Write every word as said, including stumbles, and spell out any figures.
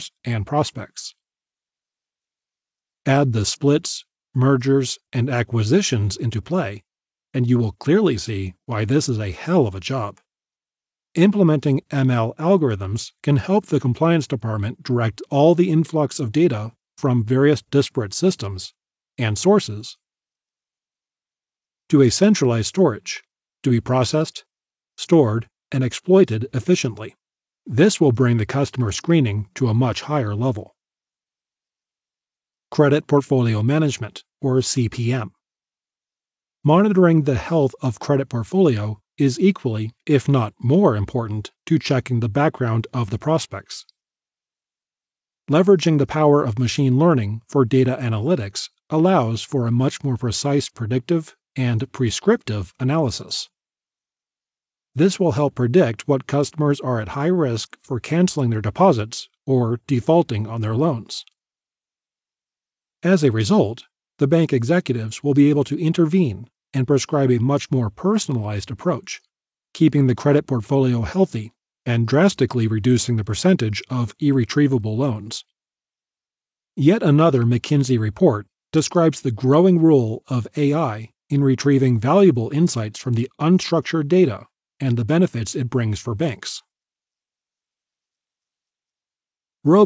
customers and prospects. Add the splits, mergers, and acquisitions into play, and you will clearly see why this is a hell of a job. Implementing M L algorithms can help the compliance department direct all the influx of data from various disparate systems and sources to a centralized storage to be processed, stored, and exploited efficiently. This will bring the customer screening to a much higher level. Credit Portfolio Management, or C P M. Monitoring the health of credit portfolio is equally, if not more important, to checking the background of the prospects. Leveraging the power of machine learning for data analytics allows for a much more precise predictive and prescriptive analysis. This will help predict what customers are at high risk for canceling their deposits or defaulting on their loans. As a result, the bank executives will be able to intervene and prescribe a much more personalized approach, keeping the credit portfolio healthy and drastically reducing the percentage of irretrievable loans. Yet another McKinsey report describes the growing role of A I in retrieving valuable insights from the unstructured data and the benefits it brings for banks.